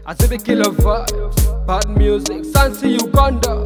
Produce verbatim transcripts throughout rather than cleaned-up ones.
I say the killer vibes, bad music, Sansi Uganda.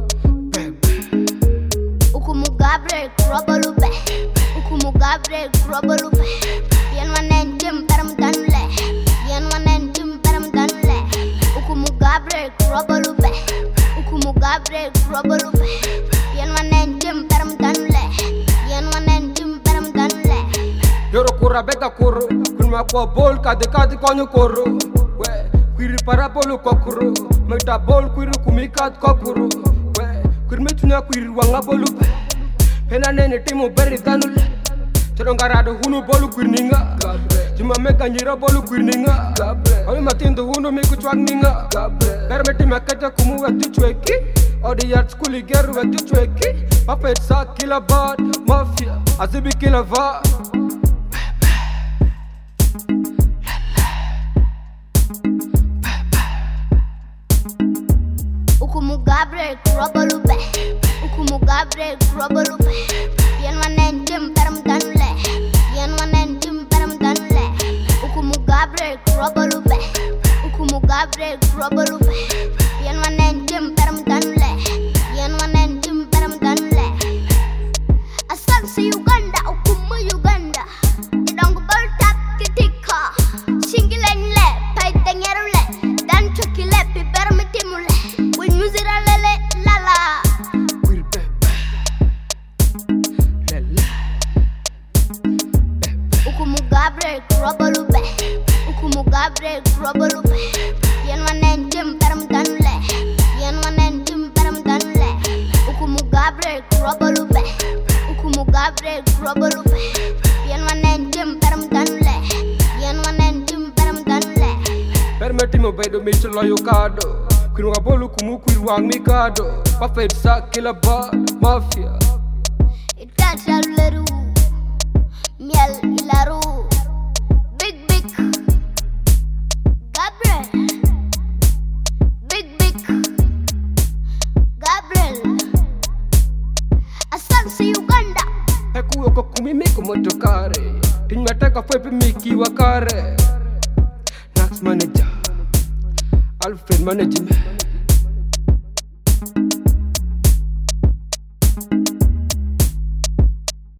Ukumu Gabriel, Robolube. Ukumu Gabriel, Robolube. Yen wanen Jim Param Danule. Yen wanen Jim Param Danule. Ukumu Gabriel, Robolube. Ukumu Gabriel, Robolube. Yen wanen Jim Param Danule. Yen wanen Jim Param Danule. Yoro kura beta kuru, kunma kwa bol kade kade konyo kuru. We, kwiri para bolu kokuru, meta bol kwiri kumikat kokuru. We, kwiri metunya kwiri wanga bolu pe. Pena nene timu beri tanule. Teronggarado hunu bolu kwiri ninga. Juma meka nyira bolu kwiri ninga. Omi matindo hunu miku chwag ninga. Permeti mekete kumu wetu chweki. Odi yard skuli geru wetu chweki. Papet sa killer bad, mafia, azibi killer va. Ukumu Gabriel, Robolube. Ukumu Gabriel, Robolube. Yen wanen Jim Param Danule. Yen wanen Jim Param Danule. Ukumu Gabriel, Robolube. Ukumu Gabriel, Robolube. Yen wanen Jim Param Danule. Yen wanen Jim Param Danule. Asansi Uganda, Ukumu Uganda. Idongo bol tap kitika. Shingilele, paitengerule. Dan chokile pi bermitimule. We music lele lala. Kwiri bebe, lele. Ukumu Gabriel, Robolube. Ukumu Gabriel, Robolube. Yen wanen Jim Param Danule. Yen wanen Jim Param Danule. Ukumu Gabriel, Robolube. Ukumu Gabriel, Robolube. Yen wanen Jim Param Danule. Yen wanen Jim Param Danule. Permeti mo bedo micho loyo kado. Kwiri wanga bolu kumu kwiri wang mikado. Papet sa killer bad, mafia. It can't tell little. Miel ilaru. Big big Gabriel. Big big Gabriel. Asansi Uganda. Heku yoko kumi miku motokare. Tinmateka fepi miki wakare. Nax manager, Alfred management.